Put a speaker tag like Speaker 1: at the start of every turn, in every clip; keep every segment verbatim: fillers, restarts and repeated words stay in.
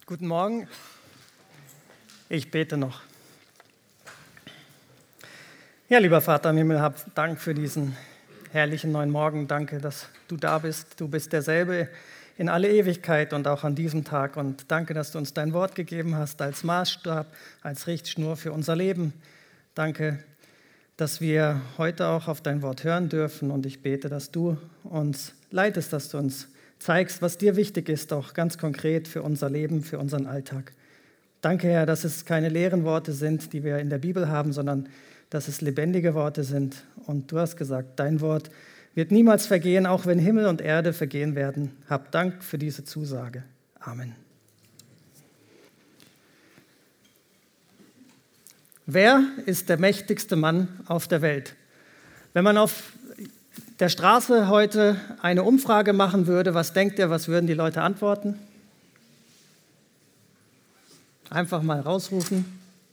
Speaker 1: Guten Morgen. Ich bete noch. Ja, lieber Vater im Himmel, hab Dank für diesen herrlichen neuen Morgen. Danke, dass du da bist. Du bist derselbe in alle Ewigkeit und auch an diesem Tag. Und danke, dass du uns dein Wort gegeben hast als Maßstab, als Richtschnur für unser Leben. Danke, dass wir heute auch auf dein Wort hören dürfen. Und ich bete, dass du uns leitest, dass du uns zeigst, was dir wichtig ist, auch ganz konkret für unser Leben, für unseren Alltag. Danke, Herr, dass es keine leeren Worte sind, die wir in der Bibel haben, sondern dass es lebendige Worte sind. Und du hast gesagt, dein Wort wird niemals vergehen, auch wenn Himmel und Erde vergehen werden. Hab Dank für diese Zusage. Amen. Wer ist der mächtigste Mann auf der Welt? Wenn man auf der Straße heute eine Umfrage machen würde, was denkt ihr, was würden die Leute antworten? Einfach mal rausrufen.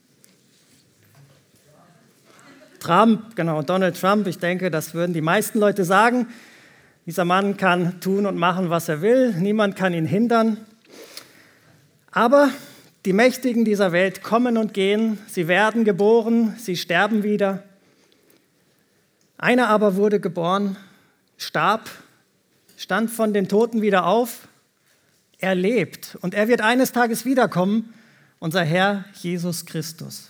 Speaker 1: Trump, genau, Donald Trump. Ich denke, das würden die meisten Leute sagen. Dieser Mann kann tun und machen, was er will. Niemand kann ihn hindern. Aber die Mächtigen dieser Welt kommen und gehen. Sie werden geboren, sie sterben wieder. Einer aber wurde geboren, starb, stand von den Toten wieder auf. Er lebt und er wird eines Tages wiederkommen, unser Herr Jesus Christus.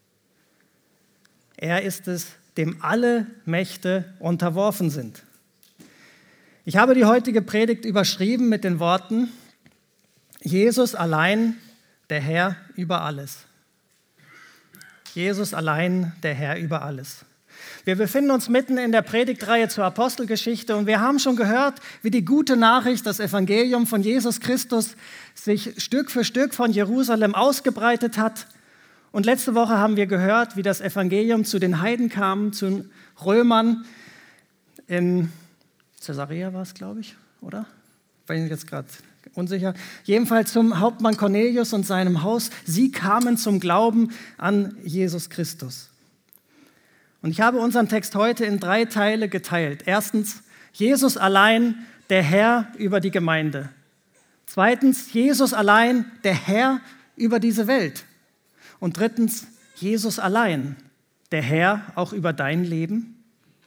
Speaker 1: Er ist es, dem alle Mächte unterworfen sind. Ich habe die heutige Predigt überschrieben mit den Worten: Jesus allein, der Herr über alles. Jesus allein, der Herr über alles. Wir befinden uns mitten in der Predigtreihe zur Apostelgeschichte und wir haben schon gehört, wie die gute Nachricht, das Evangelium von Jesus Christus, sich Stück für Stück von Jerusalem ausgebreitet hat. Und letzte Woche haben wir gehört, wie das Evangelium zu den Heiden kam, zu den Römern. In Caesarea war es, glaube ich, oder? Bin ich jetzt gerade unsicher. Jedenfalls zum Hauptmann Cornelius und seinem Haus. Sie kamen zum Glauben an Jesus Christus. Und ich habe unseren Text heute in drei Teile geteilt. Erstens, Jesus allein, der Herr über die Gemeinde. Zweitens, Jesus allein, der Herr über diese Welt. Und drittens, Jesus allein, der Herr auch über dein Leben.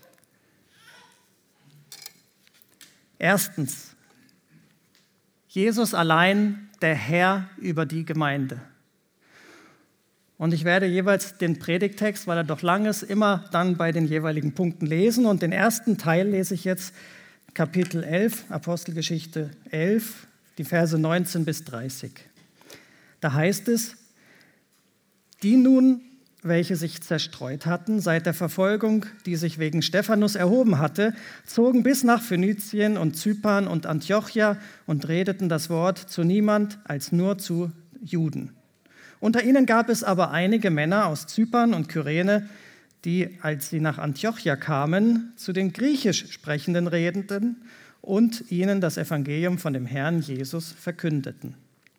Speaker 1: Erstens, Jesus allein, der Herr über die Gemeinde. Und ich werde jeweils den Predigttext, weil er doch lang ist, immer dann bei den jeweiligen Punkten lesen. Und den ersten Teil lese ich jetzt, Kapitel elf, Apostelgeschichte elf, die Verse neunzehn bis dreißig. Da heißt es: Die nun, welche sich zerstreut hatten seit der Verfolgung, die sich wegen Stephanus erhoben hatte, zogen bis nach Phönizien und Zypern und Antiochia und redeten das Wort zu niemand als nur zu Juden. Unter ihnen gab es aber einige Männer aus Zypern und Kyrene, die, als sie nach Antiochia kamen, zu den griechisch sprechenden redeten und ihnen das Evangelium von dem Herrn Jesus verkündeten.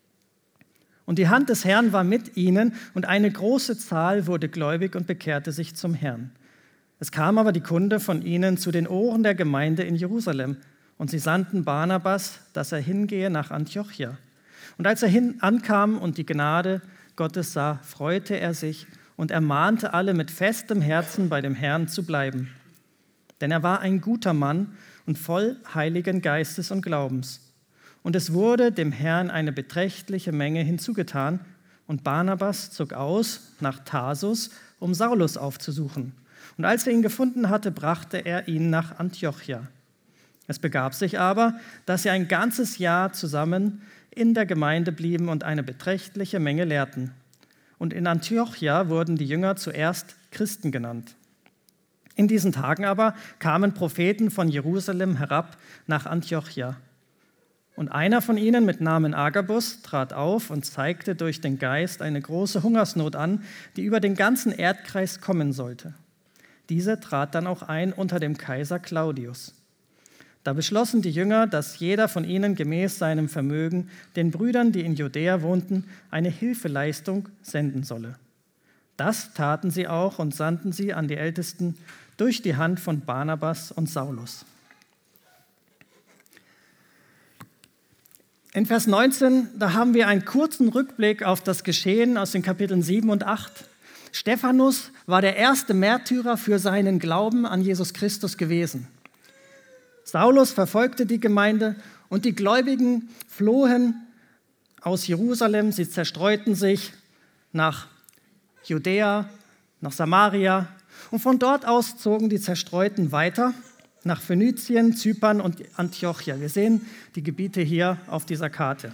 Speaker 1: Und die Hand des Herrn war mit ihnen, und eine große Zahl wurde gläubig und bekehrte sich zum Herrn. Es kam aber die Kunde von ihnen zu den Ohren der Gemeinde in Jerusalem, und sie sandten Barnabas, dass er hingehe nach Antiochia. Und als er hin ankam und die Gnade Gottes sah, freute er sich und ermahnte alle mit festem Herzen bei dem Herrn zu bleiben. Denn er war ein guter Mann und voll Heiligen Geistes und Glaubens. Und es wurde dem Herrn eine beträchtliche Menge hinzugetan, und Barnabas zog aus nach Tarsus, um Saulus aufzusuchen. Und als er ihn gefunden hatte, brachte er ihn nach Antiochia. Es begab sich aber, dass sie ein ganzes Jahr zusammen in der Gemeinde blieben und eine beträchtliche Menge lehrten. Und in Antiochia wurden die Jünger zuerst Christen genannt. In diesen Tagen aber kamen Propheten von Jerusalem herab nach Antiochia. Und einer von ihnen mit Namen Agabus trat auf und zeigte durch den Geist eine große Hungersnot an, die über den ganzen Erdkreis kommen sollte. Diese trat dann auch ein unter dem Kaiser Claudius. Da beschlossen die Jünger, dass jeder von ihnen gemäß seinem Vermögen den Brüdern, die in Judäa wohnten, eine Hilfeleistung senden solle. Das taten sie auch und sandten sie an die Ältesten durch die Hand von Barnabas und Saulus. In Vers neunzehn, da haben wir einen kurzen Rückblick auf das Geschehen aus den Kapiteln sieben und acht. Stephanus war der erste Märtyrer für seinen Glauben an Jesus Christus gewesen. Saulus verfolgte die Gemeinde und die Gläubigen flohen aus Jerusalem. Sie zerstreuten sich nach Judäa, nach Samaria und von dort aus zogen die Zerstreuten weiter nach Phönizien, Zypern und Antiochia. Wir sehen die Gebiete hier auf dieser Karte.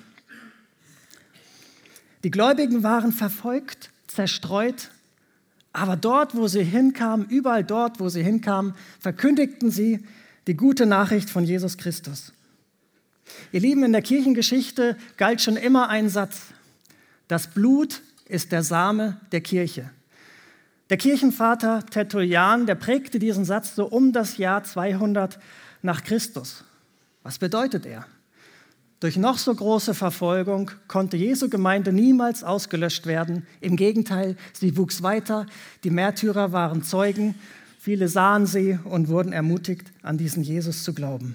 Speaker 1: Die Gläubigen waren verfolgt, zerstreut, aber dort, wo sie hinkamen, überall dort, wo sie hinkamen, verkündigten sie die gute Nachricht von Jesus Christus. Ihr Lieben, in der Kirchengeschichte galt schon immer ein Satz: Das Blut ist der Same der Kirche. Der Kirchenvater Tertullian, der prägte diesen Satz so um das Jahr zweihundert nach Christus. Was bedeutet er? Durch noch so große Verfolgung konnte Jesu Gemeinde niemals ausgelöscht werden. Im Gegenteil, sie wuchs weiter, die Märtyrer waren Zeugen, viele sahen sie und wurden ermutigt, an diesen Jesus zu glauben.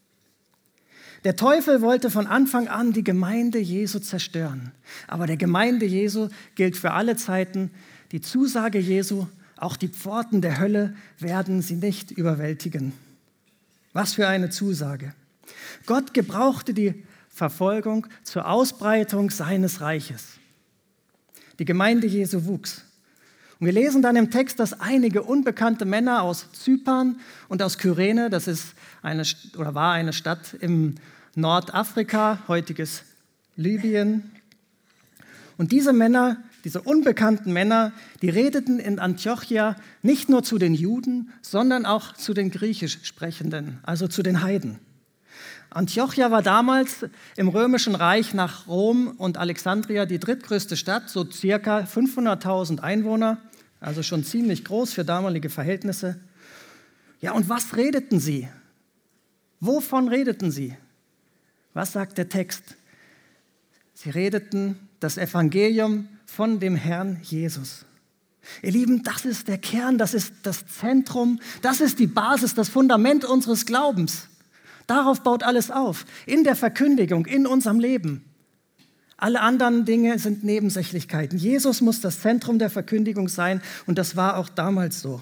Speaker 1: Der Teufel wollte von Anfang an die Gemeinde Jesu zerstören. Aber der Gemeinde Jesu gilt für alle Zeiten die Zusage Jesu, auch die Pforten der Hölle werden sie nicht überwältigen. Was für eine Zusage. Gott gebrauchte die Verfolgung zur Ausbreitung seines Reiches. Die Gemeinde Jesu wuchs. Und wir lesen dann im Text, dass einige unbekannte Männer aus Zypern und aus Kyrene, das ist eine, oder war eine Stadt im Nordafrika, heutiges Libyen. Und diese Männer, diese unbekannten Männer, die redeten in Antiochia nicht nur zu den Juden, sondern auch zu den Griechisch Sprechenden, also zu den Heiden. Antiochia war damals im Römischen Reich nach Rom und Alexandria die drittgrößte Stadt, so circa fünfhunderttausend Einwohner, also schon ziemlich groß für damalige Verhältnisse. Ja, und was redeten sie? Wovon redeten sie? Was sagt der Text? Sie redeten das Evangelium von dem Herrn Jesus. Ihr Lieben, das ist der Kern, das ist das Zentrum, das ist die Basis, das Fundament unseres Glaubens. Darauf baut alles auf, in der Verkündigung, in unserem Leben. Alle anderen Dinge sind Nebensächlichkeiten. Jesus muss das Zentrum der Verkündigung sein und das war auch damals so.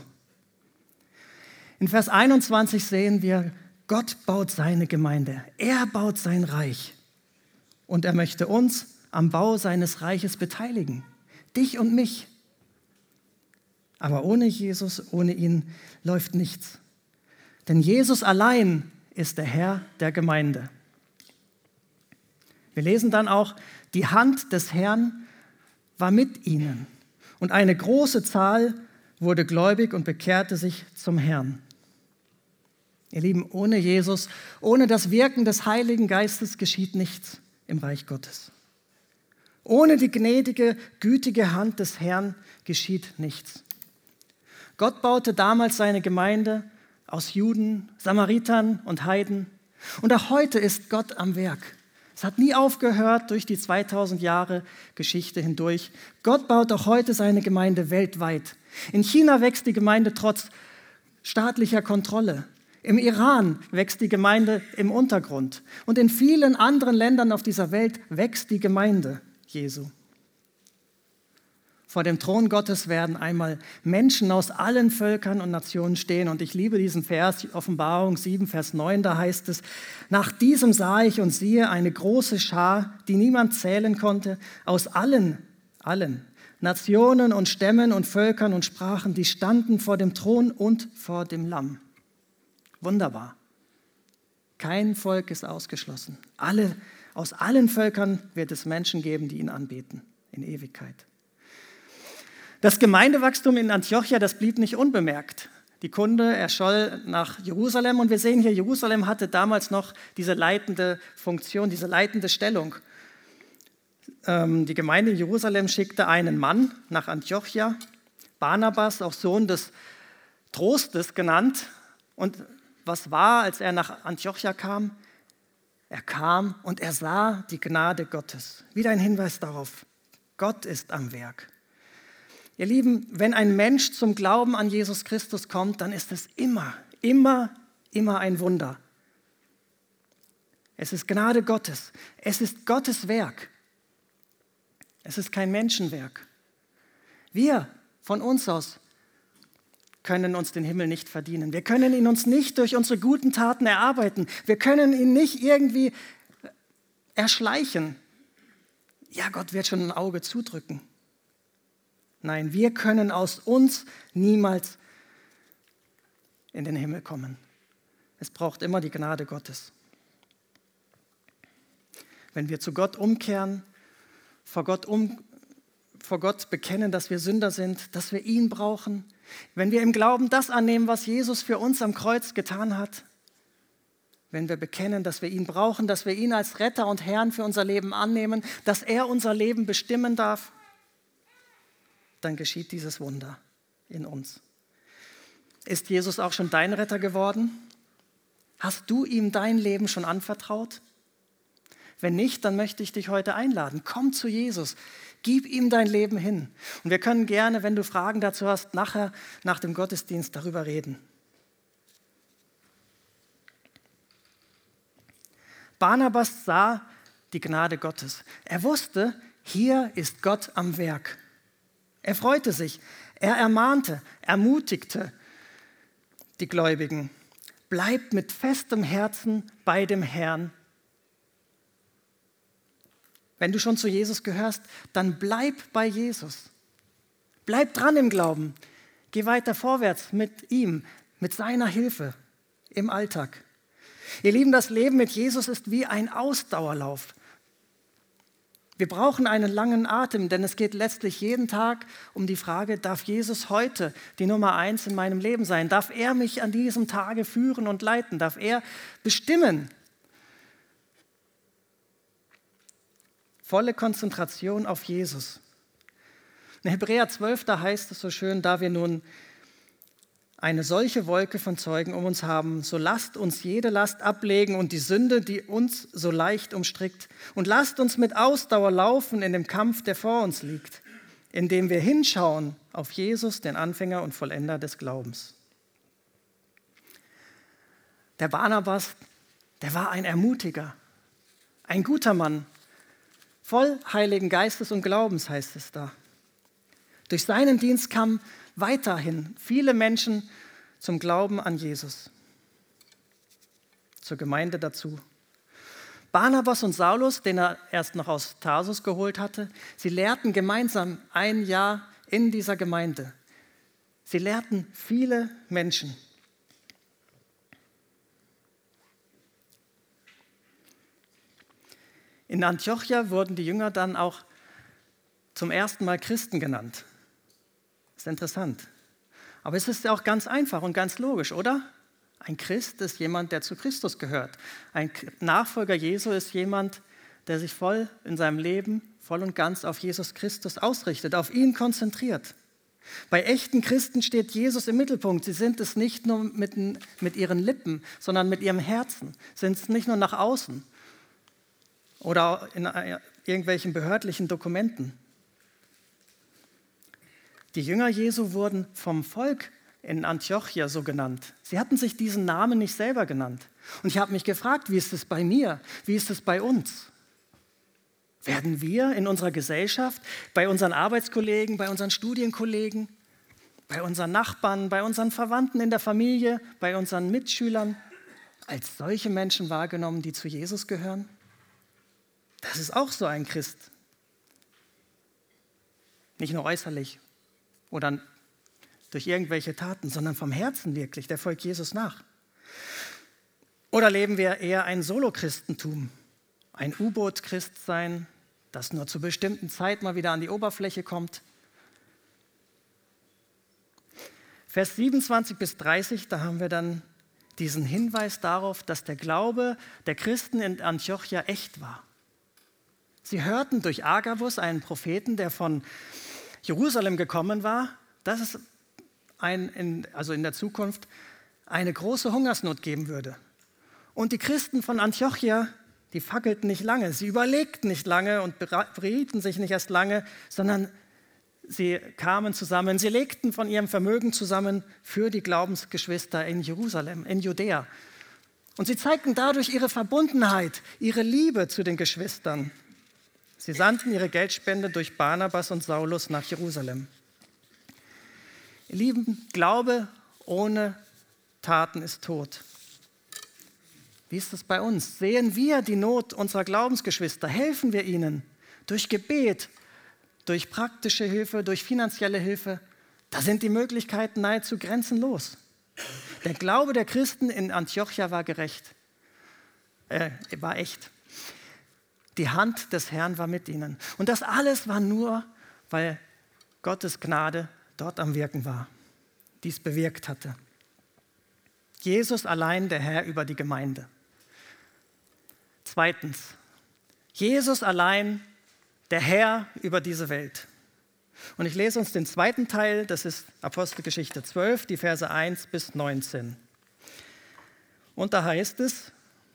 Speaker 1: In Vers einundzwanzig sehen wir, Gott baut seine Gemeinde, er baut sein Reich und er möchte uns am Bau seines Reiches beteiligen, dich und mich. Aber ohne Jesus, ohne ihn läuft nichts. Denn Jesus allein ist der Herr der Gemeinde. Wir lesen dann auch, die Hand des Herrn war mit ihnen und eine große Zahl wurde gläubig und bekehrte sich zum Herrn. Ihr Lieben, ohne Jesus, ohne das Wirken des Heiligen Geistes geschieht nichts im Reich Gottes. Ohne die gnädige, gütige Hand des Herrn geschieht nichts. Gott baute damals seine Gemeinde aus Juden, Samaritern und Heiden. Und auch heute ist Gott am Werk. Es hat nie aufgehört durch die zweitausend Jahre Geschichte hindurch. Gott baut auch heute seine Gemeinde weltweit. In China wächst die Gemeinde trotz staatlicher Kontrolle. Im Iran wächst die Gemeinde im Untergrund. Und in vielen anderen Ländern auf dieser Welt wächst die Gemeinde Jesu. Vor dem Thron Gottes werden einmal Menschen aus allen Völkern und Nationen stehen. Und ich liebe diesen Vers, Offenbarung sieben, Vers neun, da heißt es, nach diesem sah ich und siehe eine große Schar, die niemand zählen konnte, aus allen, allen Nationen und Stämmen und Völkern und Sprachen, die standen vor dem Thron und vor dem Lamm. Wunderbar. Kein Volk ist ausgeschlossen. Alle, aus allen Völkern wird es Menschen geben, die ihn anbeten in Ewigkeit. Das Gemeindewachstum in Antiochia, das blieb nicht unbemerkt. Die Kunde erscholl nach Jerusalem und wir sehen hier, Jerusalem hatte damals noch diese leitende Funktion, diese leitende Stellung. Ähm, die Gemeinde in Jerusalem schickte einen Mann nach Antiochia, Barnabas, auch Sohn des Trostes genannt. Und was war, als er nach Antiochia kam? Er kam und er sah die Gnade Gottes. Wieder ein Hinweis darauf, Gott ist am Werk. Ihr Lieben, wenn ein Mensch zum Glauben an Jesus Christus kommt, dann ist es immer, immer, immer ein Wunder. Es ist Gnade Gottes. Es ist Gottes Werk. Es ist kein Menschenwerk. Wir von uns aus können uns den Himmel nicht verdienen. Wir können ihn uns nicht durch unsere guten Taten erarbeiten. Wir können ihn nicht irgendwie erschleichen. Ja, Gott wird schon ein Auge zudrücken. Nein, wir können aus uns niemals in den Himmel kommen. Es braucht immer die Gnade Gottes. Wenn wir zu Gott umkehren, vor Gott, um, vor Gott bekennen, dass wir Sünder sind, dass wir ihn brauchen, wenn wir im Glauben das annehmen, was Jesus für uns am Kreuz getan hat, wenn wir bekennen, dass wir ihn brauchen, dass wir ihn als Retter und Herrn für unser Leben annehmen, dass er unser Leben bestimmen darf, dann geschieht dieses Wunder in uns. Ist Jesus auch schon dein Retter geworden? Hast du ihm dein Leben schon anvertraut? Wenn nicht, dann möchte ich dich heute einladen. Komm zu Jesus, gib ihm dein Leben hin. Und wir können gerne, wenn du Fragen dazu hast, nachher nach dem Gottesdienst darüber reden. Barnabas sah die Gnade Gottes. Er wusste, hier ist Gott am Werk. Er freute sich, er ermahnte, ermutigte die Gläubigen. Bleibt mit festem Herzen bei dem Herrn. Wenn du schon zu Jesus gehörst, dann bleib bei Jesus. Bleib dran im Glauben. Geh weiter vorwärts mit ihm, mit seiner Hilfe im Alltag. Ihr Lieben, das Leben mit Jesus ist wie ein Ausdauerlauf. Wir brauchen einen langen Atem, denn es geht letztlich jeden Tag um die Frage, darf Jesus heute die Nummer eins in meinem Leben sein? Darf er mich an diesem Tage führen und leiten? Darf er bestimmen? Volle Konzentration auf Jesus. In Hebräer zwölf, da heißt es so schön, da wir nun eine solche Wolke von Zeugen um uns haben, so lasst uns jede Last ablegen und die Sünde, die uns so leicht umstrickt. Und lasst uns mit Ausdauer laufen in dem Kampf, der vor uns liegt, indem wir hinschauen auf Jesus, den Anfänger und Vollender des Glaubens. Der Barnabas, der war ein Ermutiger, ein guter Mann, voll Heiligen Geistes und Glaubens, heißt es da. Durch seinen Dienst kamen weiterhin viele Menschen zum Glauben an Jesus, zur Gemeinde dazu. Barnabas und Saulus, den er erst noch aus Tarsus geholt hatte, sie lehrten gemeinsam ein Jahr in dieser Gemeinde. Sie lehrten viele Menschen. In Antiochia wurden die Jünger dann auch zum ersten Mal Christen genannt. Das ist interessant. Aber es ist ja auch ganz einfach und ganz logisch, oder? Ein Christ ist jemand, der zu Christus gehört. Ein Nachfolger Jesu ist jemand, der sich voll in seinem Leben, voll und ganz auf Jesus Christus ausrichtet, auf ihn konzentriert. Bei echten Christen steht Jesus im Mittelpunkt. Sie sind es nicht nur mit, mit ihren Lippen, sondern mit ihrem Herzen. Sind es nicht nur nach außen oder in irgendwelchen behördlichen Dokumenten. Die Jünger Jesu wurden vom Volk in Antiochia so genannt. Sie hatten sich diesen Namen nicht selber genannt. Und ich habe mich gefragt, wie ist es bei mir? Wie ist es bei uns? Werden wir in unserer Gesellschaft, bei unseren Arbeitskollegen, bei unseren Studienkollegen, bei unseren Nachbarn, bei unseren Verwandten in der Familie, bei unseren Mitschülern als solche Menschen wahrgenommen, die zu Jesus gehören? Das ist auch so ein Christ. Nicht nur äußerlich oder durch irgendwelche Taten, sondern vom Herzen wirklich, der folgt Jesus nach. Oder leben wir eher ein Solo-Christentum, ein U-Boot-Christsein, das nur zur bestimmten Zeit mal wieder an die Oberfläche kommt? Vers siebenundzwanzig bis dreißig, da haben wir dann diesen Hinweis darauf, dass der Glaube der Christen in Antiochia echt war. Sie hörten durch Agabus, einen Propheten, der von Jerusalem gekommen war, dass es ein, in, also in der Zukunft eine große Hungersnot geben würde. Und die Christen von Antiochia, die fackelten nicht lange, sie überlegten nicht lange und berieten sich nicht erst lange, sondern sie kamen zusammen, sie legten von ihrem Vermögen zusammen für die Glaubensgeschwister in Jerusalem, in Judäa. Und sie zeigten dadurch ihre Verbundenheit, ihre Liebe zu den Geschwistern. Sie sandten ihre Geldspende durch Barnabas und Saulus nach Jerusalem. Ihr Lieben, Glaube ohne Taten ist tot. Wie ist es bei uns? Sehen wir die Not unserer Glaubensgeschwister? Helfen wir ihnen durch Gebet, durch praktische Hilfe, durch finanzielle Hilfe? Da sind die Möglichkeiten nahezu grenzenlos. Der Glaube der Christen in Antiochia war gerecht, äh, war echt. Die Hand des Herrn war mit ihnen. Und das alles war nur, weil Gottes Gnade dort am Wirken war, dies bewirkt hatte. Jesus allein der Herr über die Gemeinde. Zweitens, Jesus allein der Herr über diese Welt. Und ich lese uns den zweiten Teil, das ist Apostelgeschichte zwölf, die Verse eins bis neunzehn. Und da heißt es: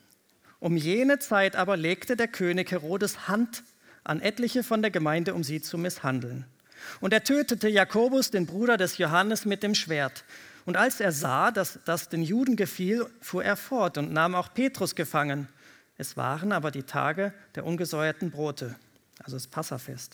Speaker 1: Um jene Zeit aber legte der König Herodes Hand an etliche von der Gemeinde, um sie zu misshandeln. Und er tötete Jakobus, den Bruder des Johannes, mit dem Schwert. Und als er sah, dass das den Juden gefiel, fuhr er fort und nahm auch Petrus gefangen. Es waren aber die Tage der ungesäuerten Brote, also das Passafest.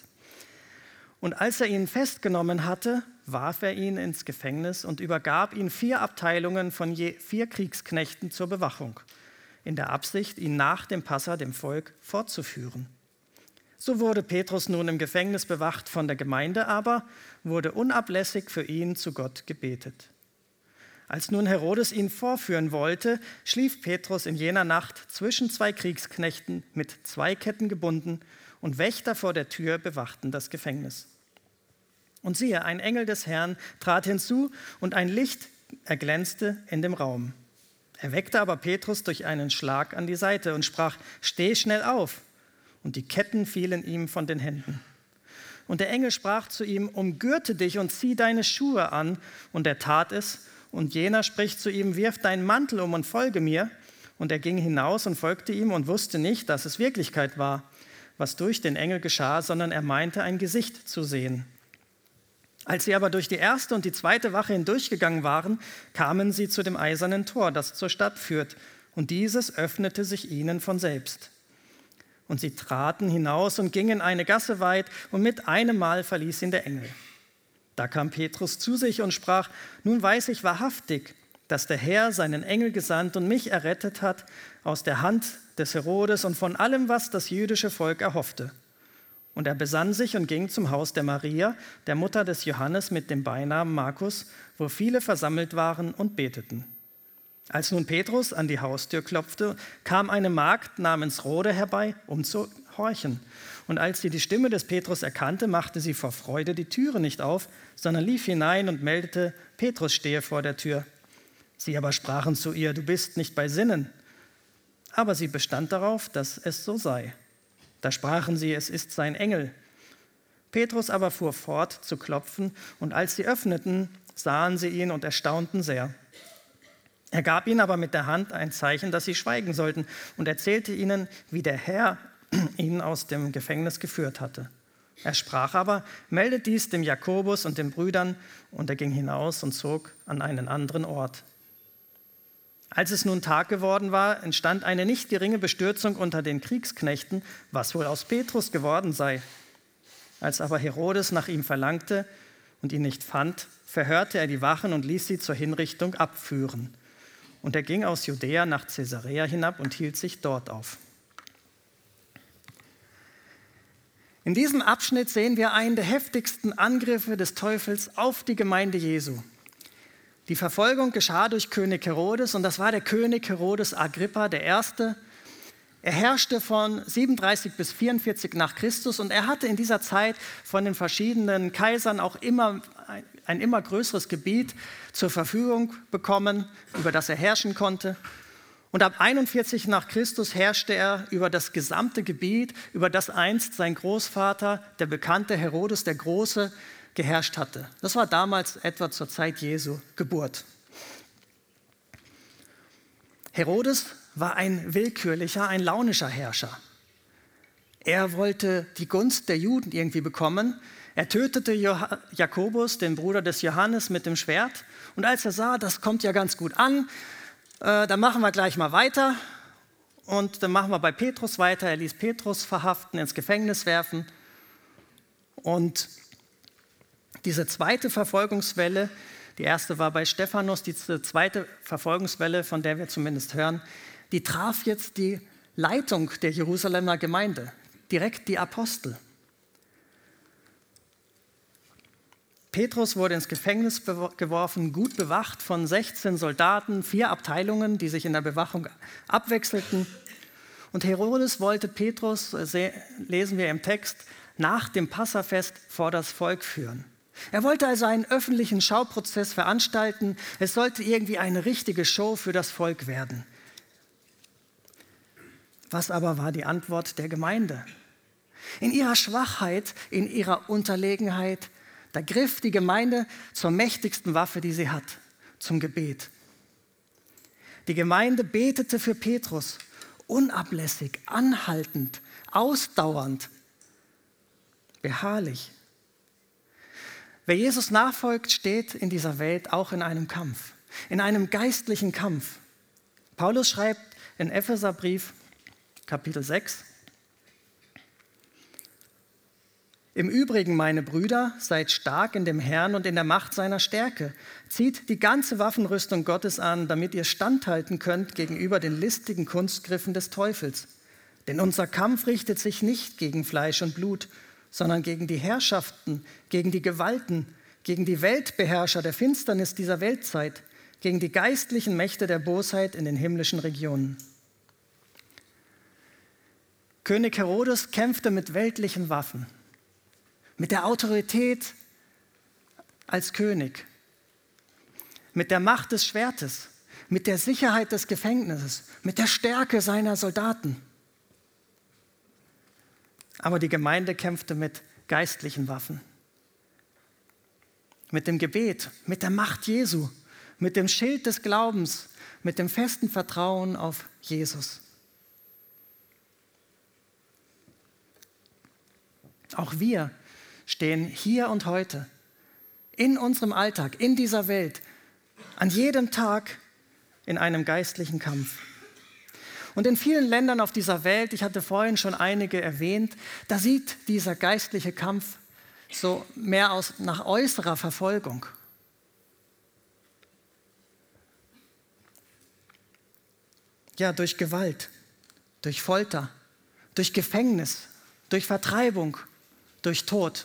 Speaker 1: Und als er ihn festgenommen hatte, warf er ihn ins Gefängnis und übergab ihn vier Abteilungen von je vier Kriegsknechten zur Bewachung, in der Absicht, ihn nach dem Passa dem Volk fortzuführen. So wurde Petrus nun im Gefängnis bewacht, von der Gemeinde aber wurde unablässig für ihn zu Gott gebetet. Als nun Herodes ihn vorführen wollte, schlief Petrus in jener Nacht zwischen zwei Kriegsknechten mit zwei Ketten gebunden, und Wächter vor der Tür bewachten das Gefängnis. Und siehe, ein Engel des Herrn trat hinzu, und ein Licht erglänzte in dem Raum. Er weckte aber Petrus durch einen Schlag an die Seite und sprach: Steh schnell auf! Und die Ketten fielen ihm von den Händen. Und der Engel sprach zu ihm: Umgürte dich und zieh deine Schuhe an. Und er tat es. Und jener spricht zu ihm: Wirf deinen Mantel um und folge mir. Und er ging hinaus und folgte ihm und wusste nicht, dass es Wirklichkeit war, was durch den Engel geschah, sondern er meinte, ein Gesicht zu sehen. Als sie aber durch die erste und die zweite Wache hindurchgegangen waren, kamen sie zu dem eisernen Tor, das zur Stadt führt. Und dieses öffnete sich ihnen von selbst. Und sie traten hinaus und gingen eine Gasse weit, und mit einem Mal verließ ihn der Engel. Da kam Petrus zu sich und sprach: Nun weiß ich wahrhaftig, dass der Herr seinen Engel gesandt und mich errettet hat aus der Hand des Herodes und von allem, was das jüdische Volk erhoffte. Und er besann sich und ging zum Haus der Maria, der Mutter des Johannes mit dem Beinamen Markus, wo viele versammelt waren und beteten. Als nun Petrus an die Haustür klopfte, kam eine Magd namens Rhode herbei, um zu horchen. Und als sie die Stimme des Petrus erkannte, machte sie vor Freude die Türe nicht auf, sondern lief hinein und meldete: Petrus stehe vor der Tür. Sie aber sprachen zu ihr: Du bist nicht bei Sinnen. Aber sie bestand darauf, dass es so sei. Da sprachen sie: Es ist sein Engel. Petrus aber fuhr fort zu klopfen, und als sie öffneten, sahen sie ihn und erstaunten sehr. Er gab ihnen aber mit der Hand ein Zeichen, dass sie schweigen sollten, und erzählte ihnen, wie der Herr ihn aus dem Gefängnis geführt hatte. Er sprach aber: Meldet dies dem Jakobus und den Brüdern, und er ging hinaus und zog an einen anderen Ort. Als es nun Tag geworden war, entstand eine nicht geringe Bestürzung unter den Kriegsknechten, was wohl aus Petrus geworden sei. Als aber Herodes nach ihm verlangte und ihn nicht fand, verhörte er die Wachen und ließ sie zur Hinrichtung abführen. Und er ging aus Judäa nach Caesarea hinab und hielt sich dort auf. In diesem Abschnitt sehen wir einen der heftigsten Angriffe des Teufels auf die Gemeinde Jesu. Die Verfolgung geschah durch König Herodes, und das war der König Herodes Agrippa der Erste. Er herrschte von siebenunddreißig bis vierundvierzig nach Christus, und er hatte in dieser Zeit von den verschiedenen Kaisern auch immer ein, ein immer größeres Gebiet zur Verfügung bekommen, über das er herrschen konnte. Und ab einundvierzig nach Christus herrschte er über das gesamte Gebiet, über das einst sein Großvater, der bekannte Herodes der Große, geherrscht hatte. Das war damals etwa zur Zeit Jesu Geburt. Herodes war ein willkürlicher, ein launischer Herrscher. Er wollte die Gunst der Juden irgendwie bekommen. Er tötete Jakobus, den Bruder des Johannes, mit dem Schwert. Und als er sah, das kommt ja ganz gut an, Äh, dann machen wir gleich mal weiter und dann machen wir bei Petrus weiter. Er ließ Petrus verhaften, ins Gefängnis werfen. Und diese zweite Verfolgungswelle, die erste war bei Stephanus, die zweite Verfolgungswelle, von der wir zumindest hören, die traf jetzt die Leitung der Jerusalemer Gemeinde, direkt die Apostel. Petrus wurde ins Gefängnis geworfen, gut bewacht von sechzehn Soldaten, vier Abteilungen, die sich in der Bewachung abwechselten. Und Herodes wollte Petrus, lesen wir im Text, nach dem Passafest vor das Volk führen. Er wollte also einen öffentlichen Schauprozess veranstalten. Es sollte irgendwie eine richtige Show für das Volk werden. Was aber war die Antwort der Gemeinde? In ihrer Schwachheit, in ihrer Unterlegenheit, da griff die Gemeinde zur mächtigsten Waffe, die sie hat, zum Gebet. Die Gemeinde betete für Petrus, unablässig, anhaltend, ausdauernd, beharrlich. Wer Jesus nachfolgt, steht in dieser Welt auch in einem Kampf, in einem geistlichen Kampf. Paulus schreibt in Epheserbrief, Kapitel sechs, Im Übrigen, meine Brüder, seid stark in dem Herrn und in der Macht seiner Stärke. Zieht die ganze Waffenrüstung Gottes an, damit ihr standhalten könnt gegenüber den listigen Kunstgriffen des Teufels. Denn unser Kampf richtet sich nicht gegen Fleisch und Blut, sondern gegen die Herrschaften, gegen die Gewalten, gegen die Weltbeherrscher der Finsternis dieser Weltzeit, gegen die geistlichen Mächte der Bosheit in den himmlischen Regionen. König Herodes kämpfte mit weltlichen Waffen, mit der Autorität als König, mit der Macht des Schwertes, mit der Sicherheit des Gefängnisses, mit der Stärke seiner Soldaten. Aber die Gemeinde kämpfte mit geistlichen Waffen, mit dem Gebet, mit der Macht Jesu, mit dem Schild des Glaubens, mit dem festen Vertrauen auf Jesus. Auch wir stehen hier und heute in unserem Alltag, in dieser Welt, an jedem Tag in einem geistlichen Kampf. Und in vielen Ländern auf dieser Welt, ich hatte vorhin schon einige erwähnt, da sieht dieser geistliche Kampf so mehr aus nach äußerer Verfolgung. Ja, durch Gewalt, durch Folter, durch Gefängnis, durch Vertreibung, durch Tod.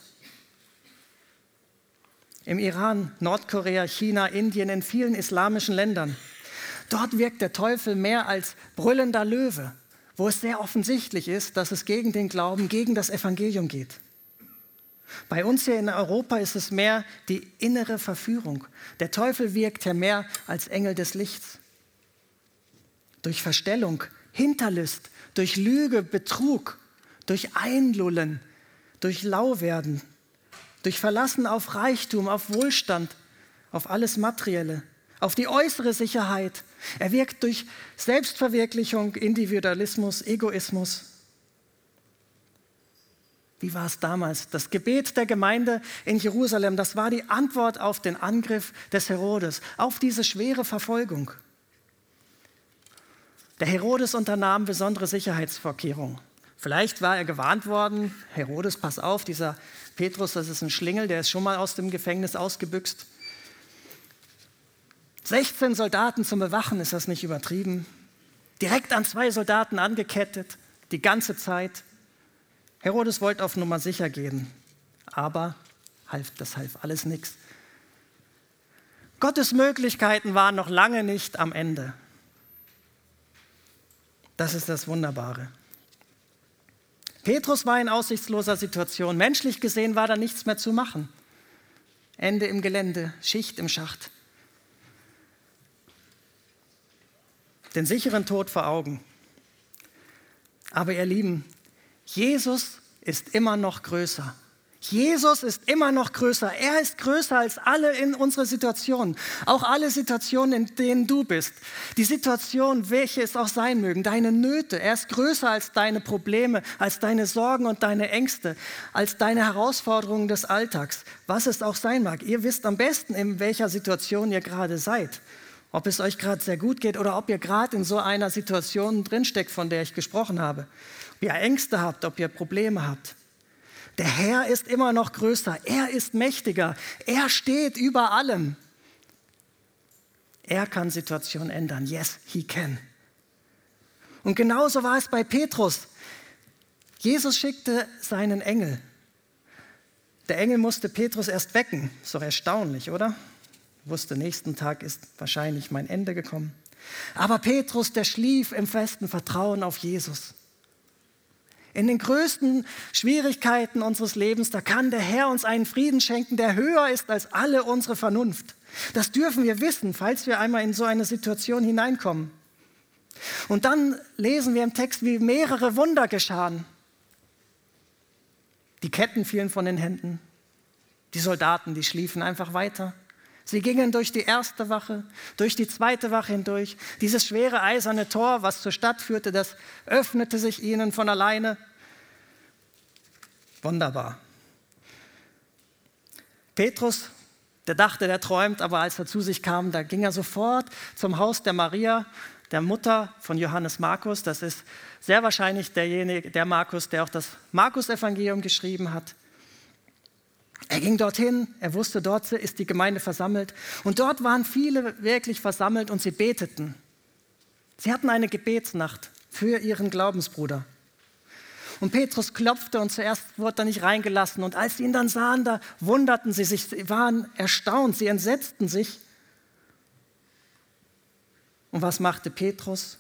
Speaker 1: Im Iran, Nordkorea, China, Indien, in vielen islamischen Ländern. Dort wirkt der Teufel mehr als brüllender Löwe, wo es sehr offensichtlich ist, dass es gegen den Glauben, gegen das Evangelium geht. Bei uns hier in Europa ist es mehr die innere Verführung. Der Teufel wirkt ja mehr als Engel des Lichts. Durch Verstellung, Hinterlist, durch Lüge, Betrug, durch Einlullen, durch Lauwerden, durch Verlassen auf Reichtum, auf Wohlstand, auf alles Materielle, auf die äußere Sicherheit. Er wirkt durch Selbstverwirklichung, Individualismus, Egoismus. Wie war es damals? Das Gebet der Gemeinde in Jerusalem, das war die Antwort auf den Angriff des Herodes, auf diese schwere Verfolgung. Der Herodes unternahm besondere Sicherheitsvorkehrungen. Vielleicht war er gewarnt worden, Herodes, pass auf, dieser Petrus, das ist ein Schlingel, der ist schon mal aus dem Gefängnis ausgebüxt. sechzehn Soldaten zum Bewachen, ist das nicht übertrieben? Direkt an zwei Soldaten angekettet, die ganze Zeit. Herodes wollte auf Nummer sicher gehen, aber half, das half alles nichts. Gottes Möglichkeiten waren noch lange nicht am Ende. Das ist das Wunderbare. Petrus war in aussichtsloser Situation. Menschlich gesehen war da nichts mehr zu machen. Ende im Gelände, Schicht im Schacht. Den sicheren Tod vor Augen. Aber ihr Lieben, Jesus ist immer noch größer. Jesus ist immer noch größer. Er ist größer als alle in unserer Situation. Auch alle Situationen, in denen du bist. Die Situation, welche es auch sein mögen, deine Nöte. Er ist größer als deine Probleme, als deine Sorgen und deine Ängste, als deine Herausforderungen des Alltags. Was es auch sein mag. Ihr wisst am besten, in welcher Situation ihr gerade seid. Ob es euch gerade sehr gut geht oder ob ihr gerade in so einer Situation drinsteckt, von der ich gesprochen habe. Ob ihr Ängste habt, ob ihr Probleme habt. Der Herr ist immer noch größer. Er ist mächtiger. Er steht über allem. Er kann Situationen ändern. Yes, he can. Und genauso war es bei Petrus. Jesus schickte seinen Engel. Der Engel musste Petrus erst wecken. Ist doch erstaunlich, oder? Wusste, nächsten Tag ist wahrscheinlich mein Ende gekommen. Aber Petrus, der schlief im festen Vertrauen auf Jesus. In den größten Schwierigkeiten unseres Lebens, da kann der Herr uns einen Frieden schenken, der höher ist als alle unsere Vernunft. Das dürfen wir wissen, falls wir einmal in so eine Situation hineinkommen. Und dann lesen wir im Text, wie mehrere Wunder geschahen. Die Ketten fielen von den Händen. Die Soldaten, die schliefen einfach weiter. Sie gingen durch die erste Wache, durch die zweite Wache hindurch. Dieses schwere eiserne Tor, was zur Stadt führte, das öffnete sich ihnen von alleine. Wunderbar. Petrus, der dachte, der träumt, aber als er zu sich kam, da ging er sofort zum Haus der Maria, der Mutter von Johannes Markus. Das ist sehr wahrscheinlich derjenige, der Markus, der auch das Markus-Evangelium geschrieben hat. Er ging dorthin, er wusste, dort ist die Gemeinde versammelt. Und dort waren viele wirklich versammelt und sie beteten. Sie hatten eine Gebetsnacht für ihren Glaubensbruder. Und Petrus klopfte und zuerst wurde er nicht reingelassen. Und als sie ihn dann sahen, da wunderten sie sich, sie waren erstaunt, sie entsetzten sich. Und was machte Petrus?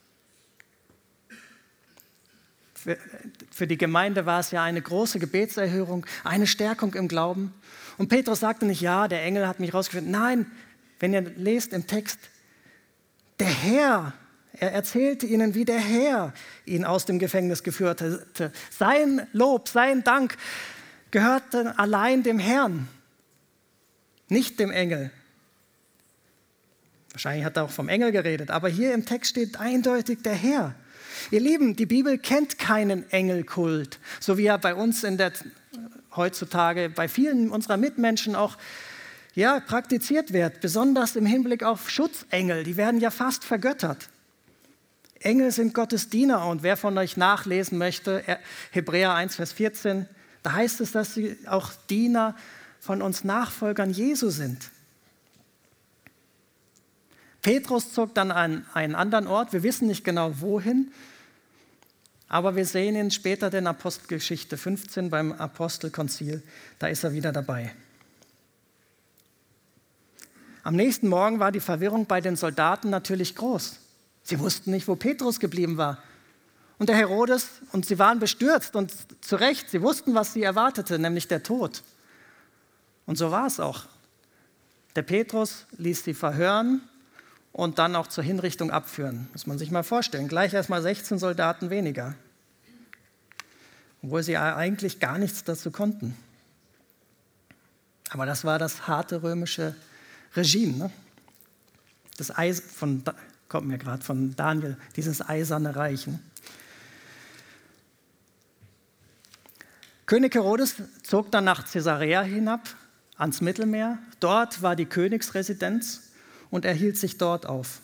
Speaker 1: Für, für die Gemeinde war es ja eine große Gebetserhörung, eine Stärkung im Glauben. Und Petrus sagte nicht, ja, der Engel hat mich rausgeführt. Nein, wenn ihr lest im Text, der Herr, er erzählte ihnen, wie der Herr ihn aus dem Gefängnis geführt hatte. Sein Lob, sein Dank gehörte allein dem Herrn, nicht dem Engel. Wahrscheinlich hat er auch vom Engel geredet, aber hier im Text steht eindeutig der Herr. Ihr Lieben, die Bibel kennt keinen Engelkult, so wie er bei uns in der, heutzutage bei vielen unserer Mitmenschen auch ja, praktiziert wird, besonders im Hinblick auf Schutzengel, die werden ja fast vergöttert. Engel sind Gottes Diener und wer von euch nachlesen möchte, Hebräer eins, Vers vierzehn, da heißt es, dass sie auch Diener von uns Nachfolgern Jesu sind. Petrus zog dann an einen anderen Ort, wir wissen nicht genau wohin, aber wir sehen ihn später in Apostelgeschichte fünfzehn beim Apostelkonzil, da ist er wieder dabei. Am nächsten Morgen war die Verwirrung bei den Soldaten natürlich groß. Sie wussten nicht, wo Petrus geblieben war. Und der Herodes, und sie waren bestürzt und zu Recht, sie wussten, was sie erwartete, nämlich der Tod. Und so war es auch. Der Petrus ließ sie verhören und dann auch zur Hinrichtung abführen. Muss man sich mal vorstellen. Gleich erst mal sechzehn Soldaten weniger. Obwohl sie eigentlich gar nichts dazu konnten. Aber das war das harte römische Regime. Ne? Das Eis von, kommt mir gerade von Daniel, dieses eiserne Reich. Ne? König Herodes zog dann nach Caesarea hinab, ans Mittelmeer. Dort war die Königsresidenz. Und er hielt sich dort auf.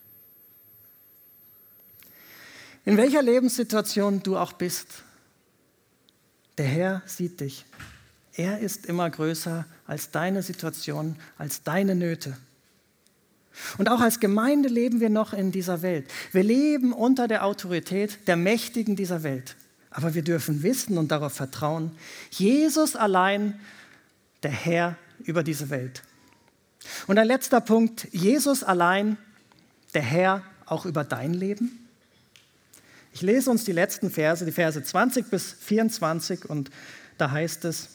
Speaker 1: In welcher Lebenssituation du auch bist, der Herr sieht dich. Er ist immer größer als deine Situation, als deine Nöte. Und auch als Gemeinde leben wir noch in dieser Welt. Wir leben unter der Autorität der Mächtigen dieser Welt. Aber wir dürfen wissen und darauf vertrauen, Jesus allein, der Herr über diese Welt. Und ein letzter Punkt, Jesus allein, der Herr auch über dein Leben. Ich lese uns die letzten Verse, die Verse zwanzig bis vierundzwanzig und da heißt es,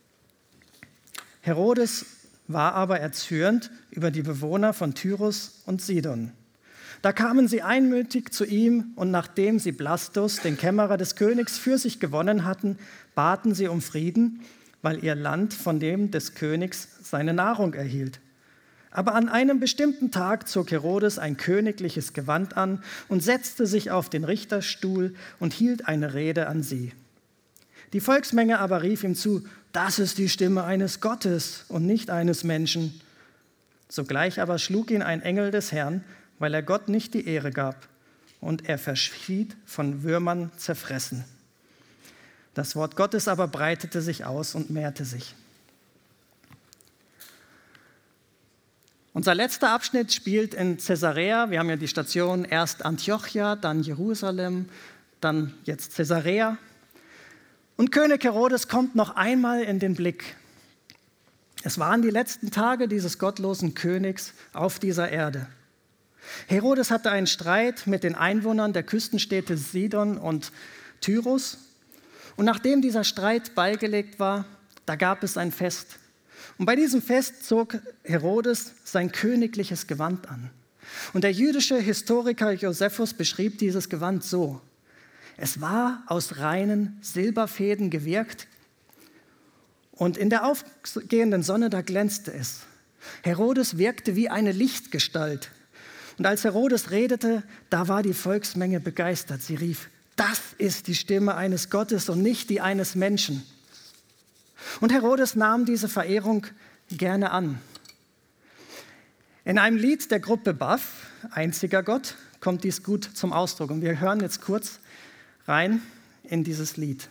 Speaker 1: Herodes war aber erzürnt über die Bewohner von Tyrus und Sidon. Da kamen sie einmütig zu ihm und nachdem sie Blastus, den Kämmerer des Königs, für sich gewonnen hatten, baten sie um Frieden, weil ihr Land von dem des Königs seine Nahrung erhielt. Aber an einem bestimmten Tag zog Herodes ein königliches Gewand an und setzte sich auf den Richterstuhl und hielt eine Rede an sie. Die Volksmenge aber rief ihm zu, das ist die Stimme eines Gottes und nicht eines Menschen. Sogleich aber schlug ihn ein Engel des Herrn, weil er Gott nicht die Ehre gab, und er verschied von Würmern zerfressen. Das Wort Gottes aber breitete sich aus und mehrte sich. Unser letzter Abschnitt spielt in Caesarea. Wir haben ja die Station erst Antiochia, dann Jerusalem, dann jetzt Caesarea. Und König Herodes kommt noch einmal in den Blick. Es waren die letzten Tage dieses gottlosen Königs auf dieser Erde. Herodes hatte einen Streit mit den Einwohnern der Küstenstädte Sidon und Tyrus. Und nachdem dieser Streit beigelegt war, da gab es ein Fest. Und bei diesem Fest zog Herodes sein königliches Gewand an. Und der jüdische Historiker Josephus beschrieb dieses Gewand so: Es war aus reinen Silberfäden gewirkt und in der aufgehenden Sonne, da glänzte es. Herodes wirkte wie eine Lichtgestalt. Und als Herodes redete, da war die Volksmenge begeistert. Sie rief: Das ist die Stimme eines Gottes und nicht die eines Menschen. Und Herodes nahm diese Verehrung gerne an. In einem Lied der Gruppe Buff, Einziger Gott, kommt dies gut zum Ausdruck. Und wir hören jetzt kurz rein in dieses Lied.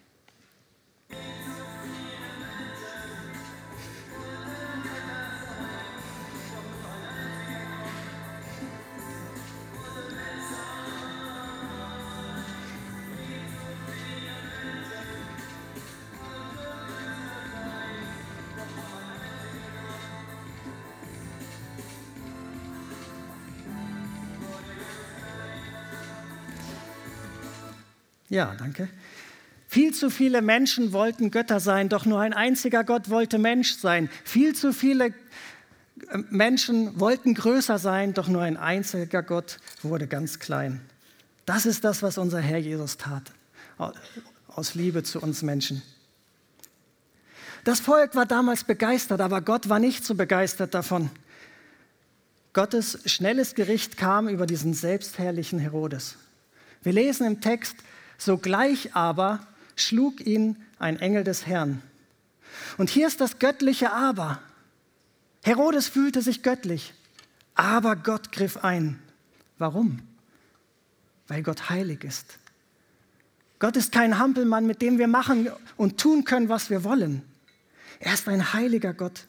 Speaker 1: Ja, danke. Viel zu viele Menschen wollten Götter sein, doch nur ein einziger Gott wollte Mensch sein. Viel zu viele Menschen wollten größer sein, doch nur ein einziger Gott wurde ganz klein. Das ist das, was unser Herr Jesus tat, aus Liebe zu uns Menschen. Das Volk war damals begeistert, aber Gott war nicht so begeistert davon. Gottes schnelles Gericht kam über diesen selbstherrlichen Herodes. Wir lesen im Text: Sogleich aber schlug ihn ein Engel des Herrn. Und hier ist das göttliche Aber. Herodes fühlte sich göttlich, aber Gott griff ein. Warum? Weil Gott heilig ist. Gott ist kein Hampelmann, mit dem wir machen und tun können, was wir wollen. Er ist ein heiliger Gott.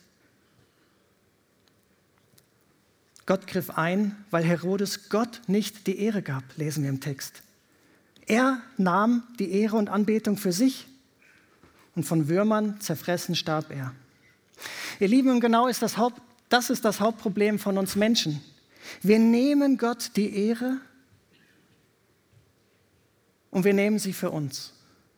Speaker 1: Gott griff ein, weil Herodes Gott nicht die Ehre gab, lesen wir im Text. Er nahm die Ehre und Anbetung für sich und von Würmern zerfressen starb er. Ihr Lieben, genau ist das, Haupt, das ist das Hauptproblem von uns Menschen. Wir nehmen Gott die Ehre und wir nehmen sie für uns.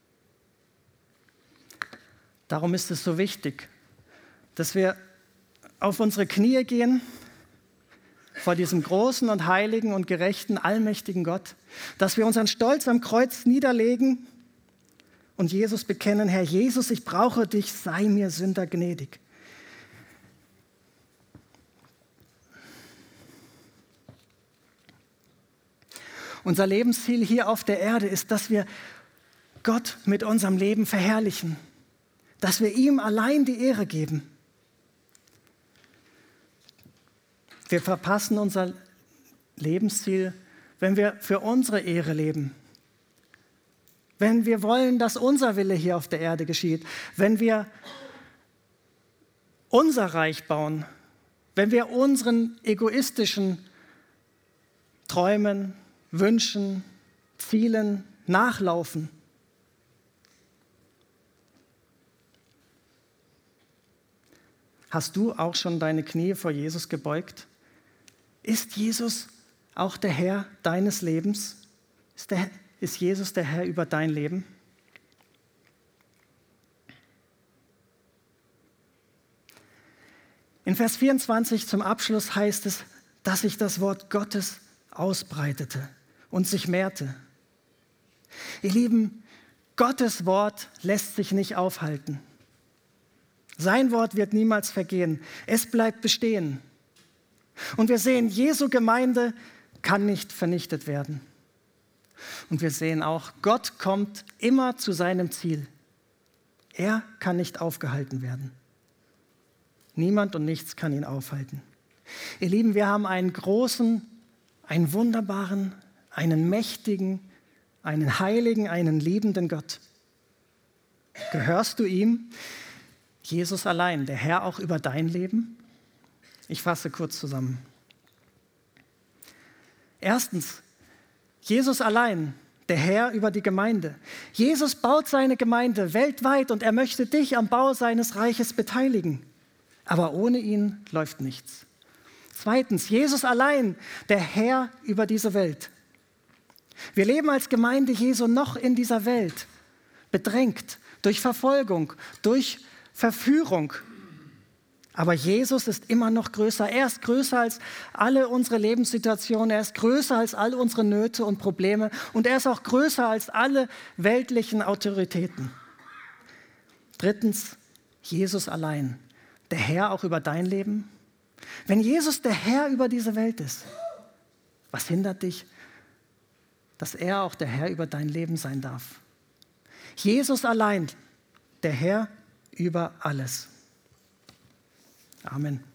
Speaker 1: Darum ist es so wichtig, dass wir auf unsere Knie gehen vor diesem großen und heiligen und gerechten, allmächtigen Gott, dass wir unseren Stolz am Kreuz niederlegen und Jesus bekennen: Herr Jesus, ich brauche dich, sei mir Sünder gnädig. Unser Lebensziel hier auf der Erde ist, dass wir Gott mit unserem Leben verherrlichen, dass wir ihm allein die Ehre geben. Wir verpassen unser Lebensziel, wenn wir für unsere Ehre leben. Wenn wir wollen, dass unser Wille hier auf der Erde geschieht. Wenn wir unser Reich bauen. Wenn wir unseren egoistischen Träumen, Wünschen, Zielen nachlaufen. Hast du auch schon deine Knie vor Jesus gebeugt? Ist Jesus auch der Herr deines Lebens? Ist, der, ist Jesus der Herr über dein Leben? In Vers vierundzwanzig zum Abschluss heißt es, dass sich das Wort Gottes ausbreitete und sich mehrte. Ihr Lieben, Gottes Wort lässt sich nicht aufhalten. Sein Wort wird niemals vergehen. Es bleibt bestehen. Und wir sehen, Jesu Gemeinde kann nicht vernichtet werden. Und wir sehen auch, Gott kommt immer zu seinem Ziel. Er kann nicht aufgehalten werden. Niemand und nichts kann ihn aufhalten. Ihr Lieben, wir haben einen großen, einen wunderbaren, einen mächtigen, einen heiligen, einen liebenden Gott. Gehörst du ihm? Jesus allein, der Herr auch über dein Leben? Ich fasse kurz zusammen. Erstens, Jesus allein, der Herr über die Gemeinde. Jesus baut seine Gemeinde weltweit und er möchte dich am Bau seines Reiches beteiligen. Aber ohne ihn läuft nichts. Zweitens, Jesus allein, der Herr über diese Welt. Wir leben als Gemeinde Jesu noch in dieser Welt, bedrängt durch Verfolgung, durch Verführung. Aber Jesus ist immer noch größer. Er ist größer als alle unsere Lebenssituationen. Er ist größer als all unsere Nöte und Probleme. Und er ist auch größer als alle weltlichen Autoritäten. Drittens, Jesus allein, der Herr auch über dein Leben. Wenn Jesus der Herr über diese Welt ist, was hindert dich, dass er auch der Herr über dein Leben sein darf? Jesus allein, der Herr über alles. Amen.